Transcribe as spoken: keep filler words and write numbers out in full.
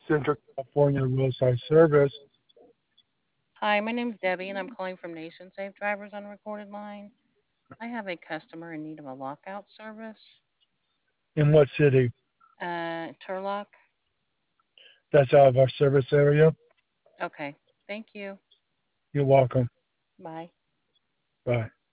Central California Roadside Service. Hi, my name's Debbie, and I'm calling from Nation Safe Drivers on a recorded line. I have a customer in need of a lockout service. In what city? Uh, Turlock. That's out of our service area. Okay, thank you. You're welcome. Bye. Bye.